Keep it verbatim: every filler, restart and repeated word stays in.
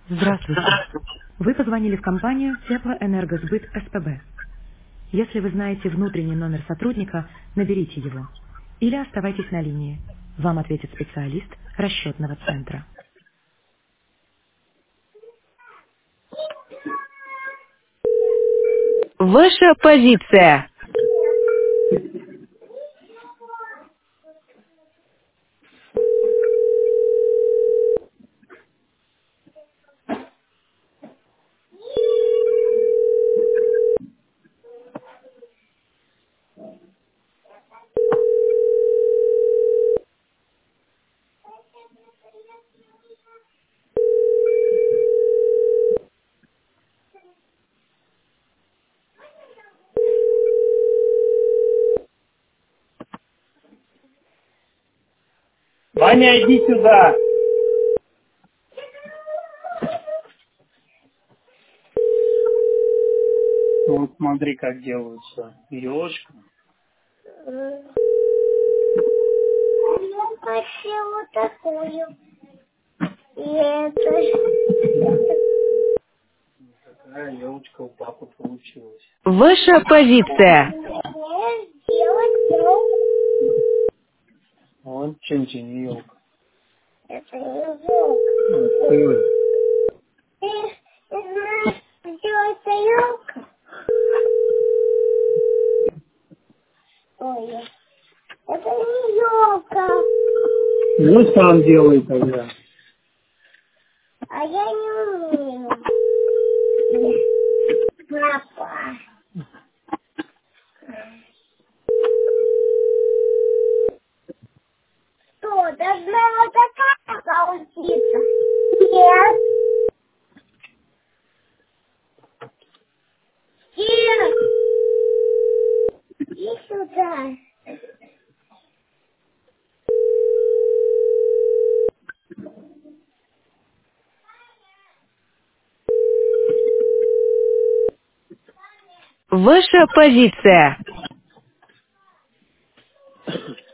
Здравствуйте. Вы позвонили в компанию Теплоэнергосбыт СПБ. Если вы знаете внутренний номер сотрудника, наберите его. Или оставайтесь на линии. Вам ответит специалист расчетного центра. Ваша позиция. Ваня, иди сюда. Вот смотри, как делаются елочка. Я хочу вот такую. И это... Такая елочка у папы получилась. Ваша позиция. Мне сделать елку. Вот чин-чин елка. Это не елка. Ой, Ты, ты знаешь, что это елка? Ой, это не елка. ну сам делай тогда. А я не умею. Папа. Что, должна вот такая получиться? Нет. Нет. Иди сюда. Ваша позиция.